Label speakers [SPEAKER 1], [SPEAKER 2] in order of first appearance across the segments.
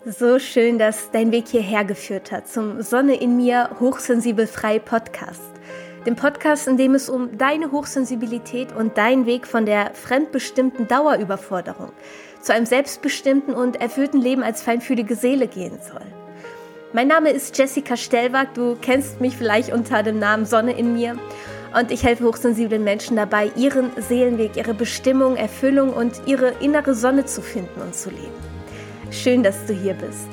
[SPEAKER 1] So schön, dass dein Weg hierher geführt hat zum Sonne in mir hochsensibel frei Podcast. Dem Podcast, in dem es um deine Hochsensibilität und deinen Weg von der fremdbestimmten Dauerüberforderung zu einem selbstbestimmten und erfüllten Leben als feinfühlige Seele gehen soll. Mein Name ist Jessica Stellwag, du kennst mich vielleicht unter dem Namen Sonne in mir und ich helfe hochsensiblen Menschen dabei, ihren Seelenweg, ihre Bestimmung, Erfüllung und ihre innere Sonne zu finden und zu leben. Schön, dass du hier bist.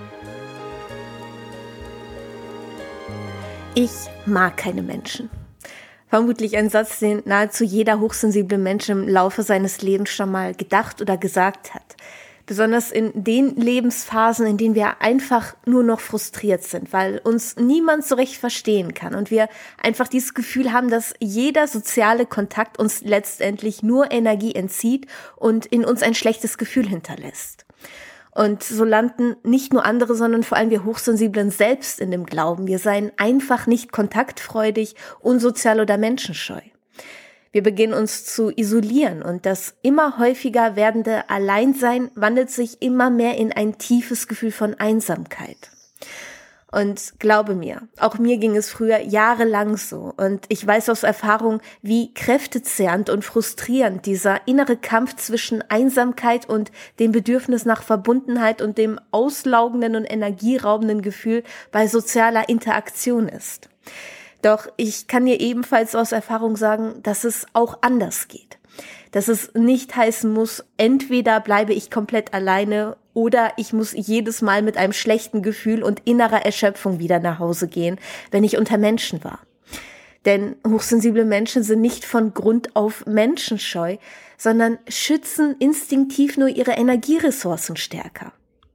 [SPEAKER 1] Ich mag keine Menschen. Vermutlich ein Satz, den nahezu jeder hochsensible Mensch im Laufe seines Lebens schon mal gedacht oder gesagt hat. Besonders in den Lebensphasen, in denen wir einfach nur noch frustriert sind, weil uns niemand so recht verstehen kann und wir einfach dieses Gefühl haben, dass jeder soziale Kontakt uns letztendlich nur Energie entzieht und in uns ein schlechtes Gefühl hinterlässt. Und so landen nicht nur andere, sondern vor allem wir Hochsensiblen selbst in dem Glauben, wir seien einfach nicht kontaktfreudig, unsozial oder menschenscheu. Wir beginnen uns zu isolieren und das immer häufiger werdende Alleinsein wandelt sich immer mehr in ein tiefes Gefühl von Einsamkeit. Und glaube mir, auch mir ging es früher jahrelang so und ich weiß aus Erfahrung, wie kräftezehrend und frustrierend dieser innere Kampf zwischen Einsamkeit und dem Bedürfnis nach Verbundenheit und dem auslaugenden und energieraubenden Gefühl bei sozialer Interaktion ist. Doch ich kann dir ebenfalls aus Erfahrung sagen, dass es auch anders geht. Dass es nicht heißen muss, entweder bleibe ich komplett alleine oder ich muss jedes Mal mit einem schlechten Gefühl und innerer Erschöpfung wieder nach Hause gehen, wenn ich unter Menschen war. Denn hochsensible Menschen sind nicht von Grund auf menschenscheu, sondern schützen instinktiv nur ihre Energieressourcen stärker.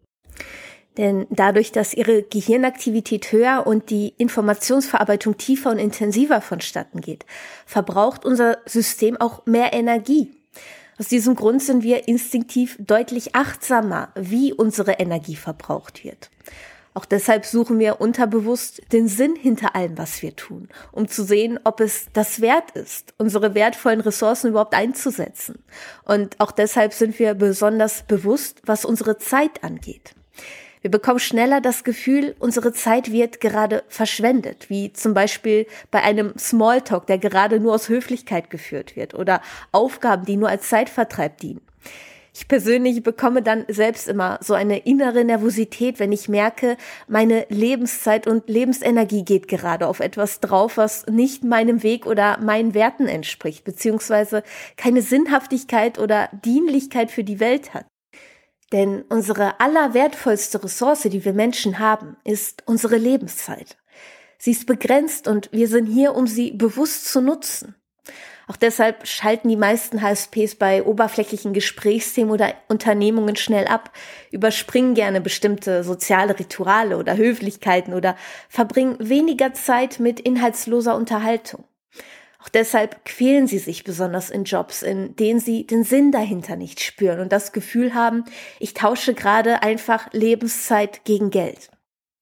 [SPEAKER 1] Denn dadurch, dass ihre Gehirnaktivität höher und die Informationsverarbeitung tiefer und intensiver vonstatten geht, verbraucht unser System auch mehr Energie. Aus diesem Grund sind wir instinktiv deutlich achtsamer, wie unsere Energie verbraucht wird. Auch deshalb suchen wir unterbewusst den Sinn hinter allem, was wir tun, um zu sehen, ob es das wert ist, unsere wertvollen Ressourcen überhaupt einzusetzen. Und auch deshalb sind wir besonders bewusst, was unsere Zeit angeht. Wir bekommen schneller das Gefühl, unsere Zeit wird gerade verschwendet, wie zum Beispiel bei einem Smalltalk, der gerade nur aus Höflichkeit geführt wird oder Aufgaben, die nur als Zeitvertreib dienen. Ich persönlich bekomme dann selbst immer so eine innere Nervosität, wenn ich merke, meine Lebenszeit und Lebensenergie geht gerade auf etwas drauf, was nicht meinem Weg oder meinen Werten entspricht, beziehungsweise keine Sinnhaftigkeit oder Dienlichkeit für die Welt hat. Denn unsere allerwertvollste Ressource, die wir Menschen haben, ist unsere Lebenszeit. Sie ist begrenzt und wir sind hier, um sie bewusst zu nutzen. Auch deshalb schalten die meisten HSPs bei oberflächlichen Gesprächsthemen oder Unternehmungen schnell ab, überspringen gerne bestimmte soziale Rituale oder Höflichkeiten oder verbringen weniger Zeit mit inhaltsloser Unterhaltung. Auch deshalb quälen sie sich besonders in Jobs, in denen sie den Sinn dahinter nicht spüren und das Gefühl haben, ich tausche gerade einfach Lebenszeit gegen Geld.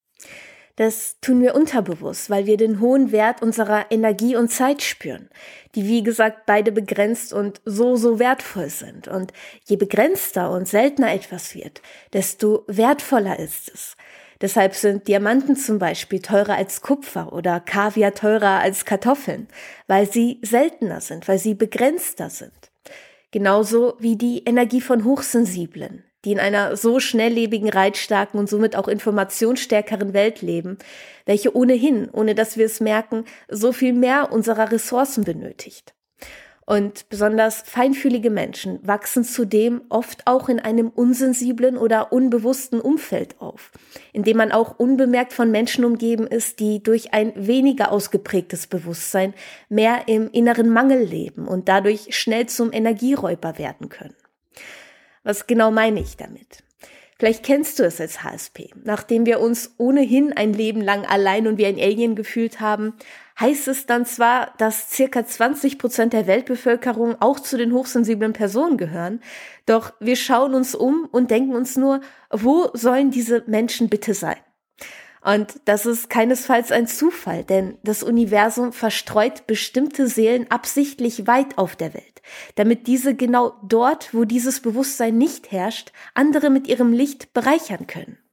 [SPEAKER 1] Das tun wir unterbewusst, weil wir den hohen Wert unserer Energie und Zeit spüren, die wie gesagt beide begrenzt und so wertvoll sind. Und je begrenzter und seltener etwas wird, desto wertvoller ist es. Deshalb sind Diamanten zum Beispiel teurer als Kupfer oder Kaviar teurer als Kartoffeln, weil sie seltener sind, weil sie begrenzter sind. Genauso wie die Energie von Hochsensiblen, die in einer so schnelllebigen, reizstarken und somit auch informationsstärkeren Welt leben, welche ohnehin, ohne dass wir es merken, so viel mehr unserer Ressourcen benötigt. Und besonders feinfühlige Menschen wachsen zudem oft auch in einem unsensiblen oder unbewussten Umfeld auf, in dem man auch unbemerkt von Menschen umgeben ist, die durch ein weniger ausgeprägtes Bewusstsein mehr im inneren Mangel leben und dadurch schnell zum Energieräuber werden können. Was genau meine ich damit? Vielleicht kennst du es als HSP. Nachdem wir uns ohnehin ein Leben lang allein und wie ein Alien gefühlt haben, heißt es dann zwar, dass ca. 20% der Weltbevölkerung auch zu den hochsensiblen Personen gehören, doch wir schauen uns um und denken uns nur, wo sollen diese Menschen bitte sein? Und das ist keinesfalls ein Zufall, denn das Universum verstreut bestimmte Seelen absichtlich weit auf der Welt, damit diese genau dort, wo dieses Bewusstsein nicht herrscht, andere mit ihrem Licht bereichern können.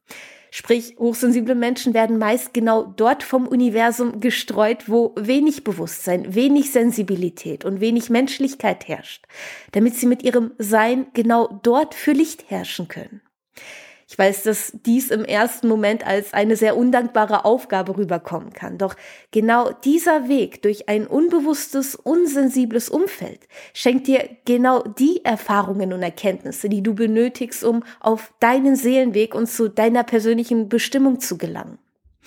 [SPEAKER 1] Sprich, hochsensible Menschen werden meist genau dort vom Universum gestreut, wo wenig Bewusstsein, wenig Sensibilität und wenig Menschlichkeit herrscht, damit sie mit ihrem Sein genau dort für Licht herrschen können. Ich weiß, dass dies im ersten Moment als eine sehr undankbare Aufgabe rüberkommen kann. Doch genau dieser Weg durch ein unbewusstes, unsensibles Umfeld schenkt dir genau die Erfahrungen und Erkenntnisse, die du benötigst, um auf deinen Seelenweg und zu deiner persönlichen Bestimmung zu gelangen.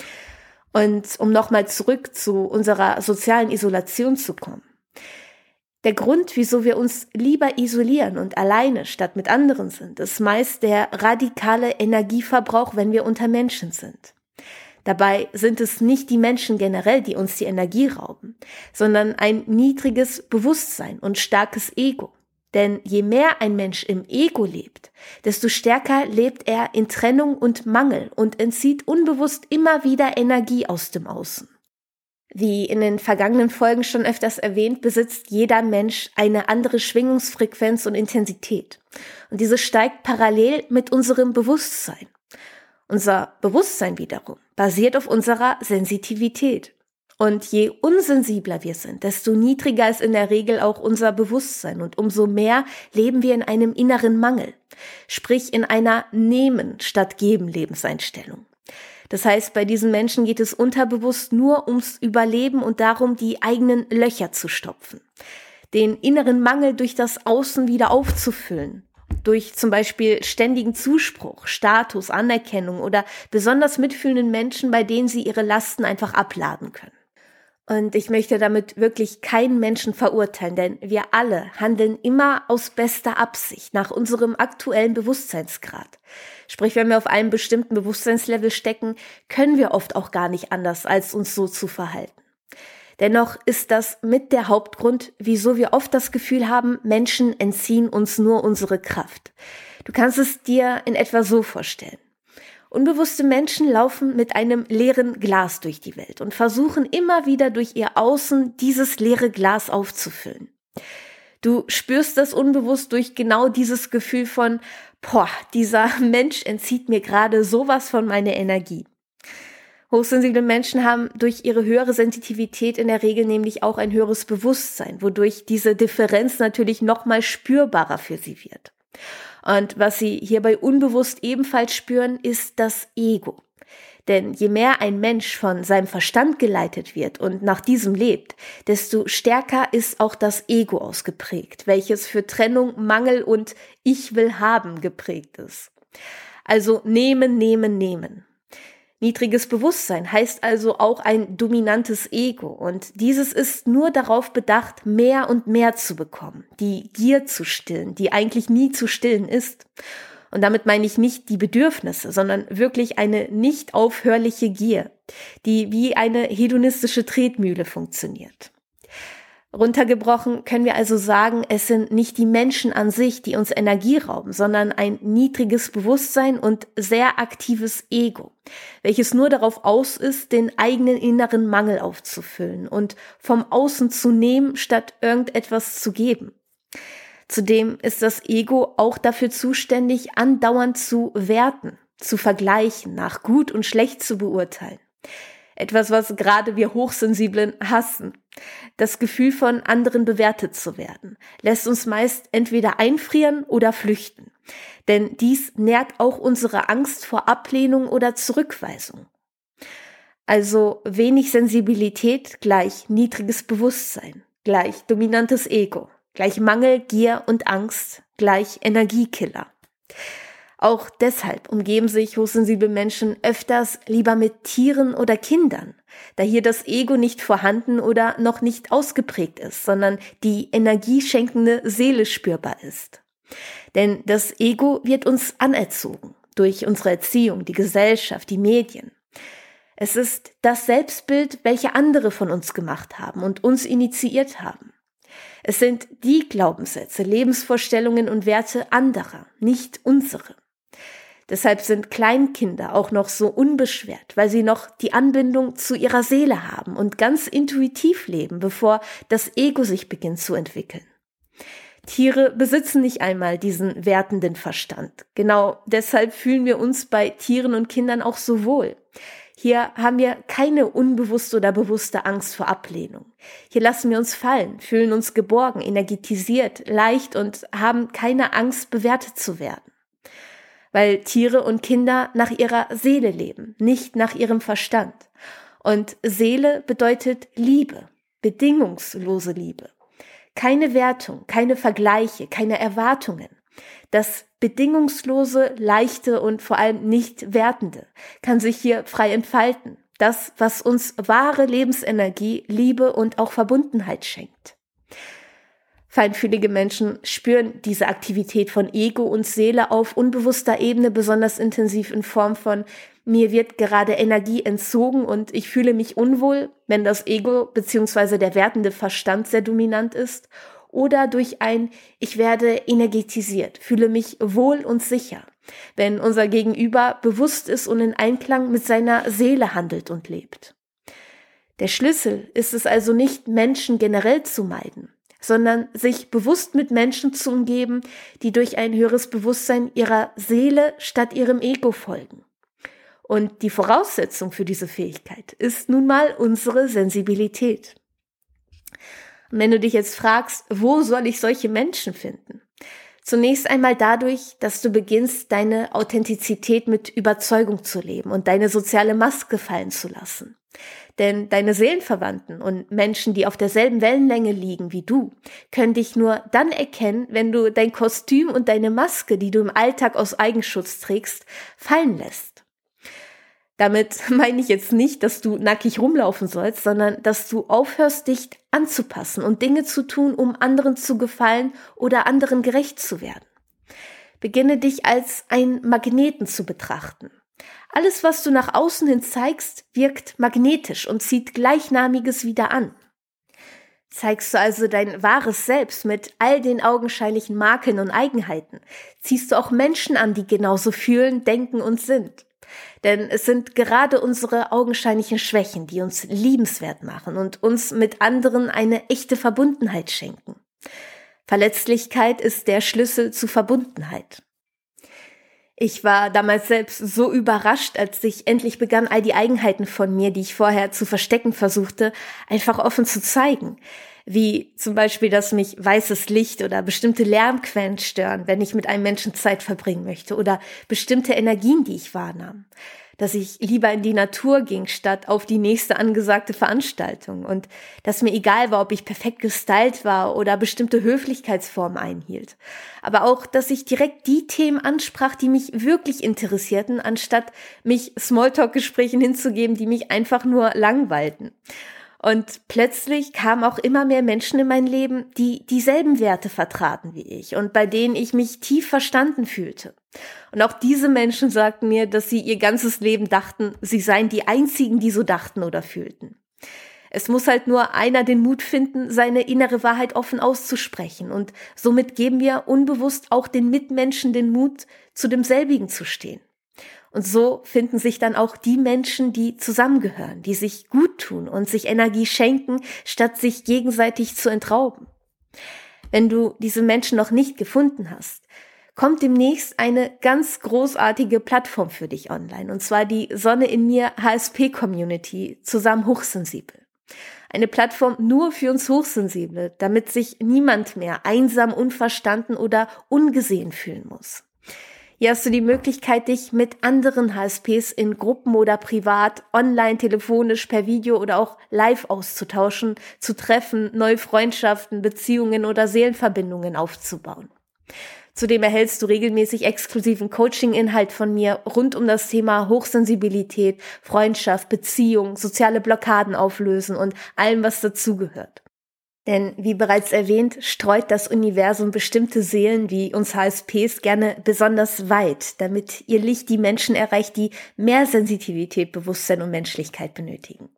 [SPEAKER 1] Und um nochmal zurück zu unserer sozialen Isolation zu kommen. Der Grund, wieso wir uns lieber isolieren und alleine statt mit anderen sind, ist meist der radikale Energieverbrauch, wenn wir unter Menschen sind. Dabei sind es nicht die Menschen generell, die uns die Energie rauben, sondern ein niedriges Bewusstsein und starkes Ego. Denn je mehr ein Mensch im Ego lebt, desto stärker lebt er in Trennung und Mangel und entzieht unbewusst immer wieder Energie aus dem Außen. Wie in den vergangenen Folgen schon öfters erwähnt, besitzt jeder Mensch eine andere Schwingungsfrequenz und Intensität. Und diese steigt parallel mit unserem Bewusstsein. Unser Bewusstsein wiederum basiert auf unserer Sensitivität. Und je unsensibler wir sind, desto niedriger ist in der Regel auch unser Bewusstsein und umso mehr leben wir in einem inneren Mangel, sprich in einer Nehmen statt Geben Lebenseinstellung. Das heißt, bei diesen Menschen geht es unterbewusst nur ums Überleben und darum, die eigenen Löcher zu stopfen. Den inneren Mangel durch das Außen wieder aufzufüllen. Durch zum Beispiel ständigen Zuspruch, Status, Anerkennung oder besonders mitfühlenden Menschen, bei denen sie ihre Lasten einfach abladen können. Und ich möchte damit wirklich keinen Menschen verurteilen, denn wir alle handeln immer aus bester Absicht nach unserem aktuellen Bewusstseinsgrad. Sprich, wenn wir auf einem bestimmten Bewusstseinslevel stecken, können wir oft auch gar nicht anders, als uns so zu verhalten. Dennoch ist das mit der Hauptgrund, wieso wir oft das Gefühl haben, Menschen entziehen uns nur unsere Kraft. Du kannst es dir in etwa so vorstellen. Unbewusste Menschen laufen mit einem leeren Glas durch die Welt und versuchen immer wieder durch ihr Außen dieses leere Glas aufzufüllen. Du spürst das unbewusst durch genau dieses Gefühl von, dieser Mensch entzieht mir gerade sowas von meiner Energie. Hochsensible Menschen haben durch ihre höhere Sensitivität in der Regel nämlich auch ein höheres Bewusstsein, wodurch diese Differenz natürlich nochmal spürbarer für sie wird. Und was sie hierbei unbewusst ebenfalls spüren, ist das Ego. Denn je mehr ein Mensch von seinem Verstand geleitet wird und nach diesem lebt, desto stärker ist auch das Ego ausgeprägt, welches für Trennung, Mangel und Ich will haben geprägt ist. Also nehmen, nehmen, nehmen. Niedriges Bewusstsein heißt also auch ein dominantes Ego und dieses ist nur darauf bedacht, mehr und mehr zu bekommen, die Gier zu stillen, die eigentlich nie zu stillen ist. Und damit meine ich nicht die Bedürfnisse, sondern wirklich eine nicht aufhörliche Gier, die wie eine hedonistische Tretmühle funktioniert. Runtergebrochen können wir also sagen, es sind nicht die Menschen an sich, die uns Energie rauben, sondern ein niedriges Bewusstsein und sehr aktives Ego, welches nur darauf aus ist, den eigenen inneren Mangel aufzufüllen und vom Außen zu nehmen, statt irgendetwas zu geben. Zudem ist das Ego auch dafür zuständig, andauernd zu werten, zu vergleichen, nach gut und schlecht zu beurteilen. Etwas, was gerade wir Hochsensiblen hassen. Das Gefühl von anderen bewertet zu werden, lässt uns meist entweder einfrieren oder flüchten. Denn dies nährt auch unsere Angst vor Ablehnung oder Zurückweisung. Also wenig Sensibilität gleich niedriges Bewusstsein, gleich dominantes Ego, gleich Mangel, Gier und Angst, gleich Energiekiller. Auch deshalb umgeben sich hochsensible Menschen öfters lieber mit Tieren oder Kindern, da hier das Ego nicht vorhanden oder noch nicht ausgeprägt ist, sondern die energieschenkende Seele spürbar ist. Denn das Ego wird uns anerzogen durch unsere Erziehung, die Gesellschaft, die Medien. Es ist das Selbstbild, welche andere von uns gemacht haben und uns initiiert haben. Es sind die Glaubenssätze, Lebensvorstellungen und Werte anderer, nicht unsere. Deshalb sind Kleinkinder auch noch so unbeschwert, weil sie noch die Anbindung zu ihrer Seele haben und ganz intuitiv leben, bevor das Ego sich beginnt zu entwickeln. Tiere besitzen nicht einmal diesen wertenden Verstand. Genau deshalb fühlen wir uns bei Tieren und Kindern auch so wohl. Hier haben wir keine unbewusste oder bewusste Angst vor Ablehnung. Hier lassen wir uns fallen, fühlen uns geborgen, energetisiert, leicht und haben keine Angst, bewertet zu werden. Weil Tiere und Kinder nach ihrer Seele leben, nicht nach ihrem Verstand. Und Seele bedeutet Liebe, bedingungslose Liebe. Keine Wertung, keine Vergleiche, keine Erwartungen. Das bedingungslose, leichte und vor allem nicht wertende kann sich hier frei entfalten. Das, was uns wahre Lebensenergie, Liebe und auch Verbundenheit schenkt. Feinfühlige Menschen spüren diese Aktivität von Ego und Seele auf unbewusster Ebene besonders intensiv in Form von: Mir wird gerade Energie entzogen und ich fühle mich unwohl, wenn das Ego bzw. der wertende Verstand sehr dominant ist, oder durch ein: Ich werde energetisiert, fühle mich wohl und sicher, wenn unser Gegenüber bewusst ist und in Einklang mit seiner Seele handelt und lebt. Der Schlüssel ist es also nicht, Menschen generell zu meiden, sondern sich bewusst mit Menschen zu umgeben, die durch ein höheres Bewusstsein ihrer Seele statt ihrem Ego folgen. Und die Voraussetzung für diese Fähigkeit ist nun mal unsere Sensibilität. Und wenn du dich jetzt fragst, wo soll ich solche Menschen finden? Zunächst einmal dadurch, dass du beginnst, deine Authentizität mit Überzeugung zu leben und deine soziale Maske fallen zu lassen. Denn deine Seelenverwandten und Menschen, die auf derselben Wellenlänge liegen wie du, können dich nur dann erkennen, wenn du dein Kostüm und deine Maske, die du im Alltag aus Eigenschutz trägst, fallen lässt. Damit meine ich jetzt nicht, dass du nackig rumlaufen sollst, sondern dass du aufhörst, dich anzupassen und Dinge zu tun, um anderen zu gefallen oder anderen gerecht zu werden. Beginne dich als einen Magneten zu betrachten. Alles, was du nach außen hin zeigst, wirkt magnetisch und zieht Gleichnamiges wieder an. Zeigst du also dein wahres Selbst mit all den augenscheinlichen Makeln und Eigenheiten, ziehst du auch Menschen an, die genauso fühlen, denken und sind. Denn es sind gerade unsere augenscheinlichen Schwächen, die uns liebenswert machen und uns mit anderen eine echte Verbundenheit schenken. Verletzlichkeit ist der Schlüssel zu Verbundenheit. Ich war damals selbst so überrascht, als ich endlich begann, all die Eigenheiten von mir, die ich vorher zu verstecken versuchte, einfach offen zu zeigen. Wie zum Beispiel, dass mich weißes Licht oder bestimmte Lärmquellen stören, wenn ich mit einem Menschen Zeit verbringen möchte, oder bestimmte Energien, die ich wahrnahm. Dass ich lieber in die Natur ging, statt auf die nächste angesagte Veranstaltung, und dass mir egal war, ob ich perfekt gestylt war oder bestimmte Höflichkeitsformen einhielt. Aber auch, dass ich direkt die Themen ansprach, die mich wirklich interessierten, anstatt mich Smalltalk-Gesprächen hinzugeben, die mich einfach nur langweilten. Und plötzlich kamen auch immer mehr Menschen in mein Leben, die dieselben Werte vertraten wie ich und bei denen ich mich tief verstanden fühlte. Und auch diese Menschen sagten mir, dass sie ihr ganzes Leben dachten, sie seien die Einzigen, die so dachten oder fühlten. Es muss halt nur einer den Mut finden, seine innere Wahrheit offen auszusprechen, und somit geben wir unbewusst auch den Mitmenschen den Mut, zu demselbigen zu stehen. Und so finden sich dann auch die Menschen, die zusammengehören, die sich gut tun und sich Energie schenken, statt sich gegenseitig zu entrauben. Wenn du diese Menschen noch nicht gefunden hast, kommt demnächst eine ganz großartige Plattform für dich online, und zwar die Sonne in mir HSP-Community, zusammen hochsensibel. Eine Plattform nur für uns Hochsensible, damit sich niemand mehr einsam, unverstanden oder ungesehen fühlen muss. Hier hast du die Möglichkeit, dich mit anderen HSPs in Gruppen oder privat, online, telefonisch, per Video oder auch live auszutauschen, zu treffen, neue Freundschaften, Beziehungen oder Seelenverbindungen aufzubauen. Zudem erhältst du regelmäßig exklusiven Coaching-Inhalt von mir rund um das Thema Hochsensibilität, Freundschaft, Beziehung, soziale Blockaden auflösen und allem, was dazugehört. Denn wie bereits erwähnt, streut das Universum bestimmte Seelen wie uns HSPs gerne besonders weit, damit ihr Licht die Menschen erreicht, die mehr Sensitivität, Bewusstsein und Menschlichkeit benötigen.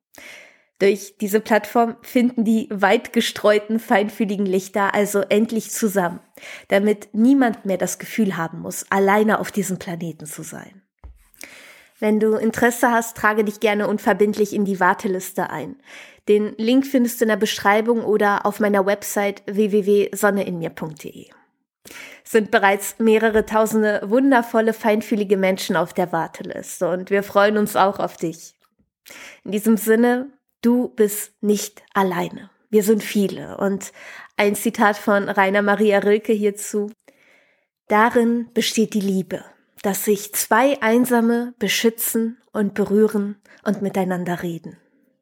[SPEAKER 1] Durch diese Plattform finden die weit gestreuten, feinfühligen Lichter also endlich zusammen, damit niemand mehr das Gefühl haben muss, alleine auf diesem Planeten zu sein. Wenn du Interesse hast, trage dich gerne unverbindlich in die Warteliste ein. Den Link findest du in der Beschreibung oder auf meiner Website www.sonneinmir.de. Es sind bereits mehrere tausende wundervolle, feinfühlige Menschen auf der Warteliste und wir freuen uns auch auf dich. In diesem Sinne, du bist nicht alleine. Wir sind viele. Und ein Zitat von Rainer Maria Rilke hierzu: Darin besteht die Liebe, dass sich zwei Einsame beschützen und berühren und miteinander reden.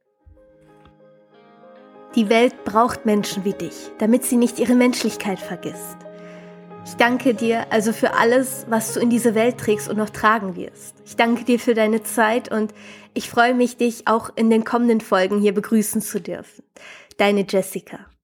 [SPEAKER 1] Die Welt braucht Menschen wie dich, damit sie nicht ihre Menschlichkeit vergisst. Ich danke dir also für alles, was du in diese Welt trägst und noch tragen wirst. Ich danke dir für deine Zeit und ich freue mich, dich auch in den kommenden Folgen hier begrüßen zu dürfen. Deine Jessica.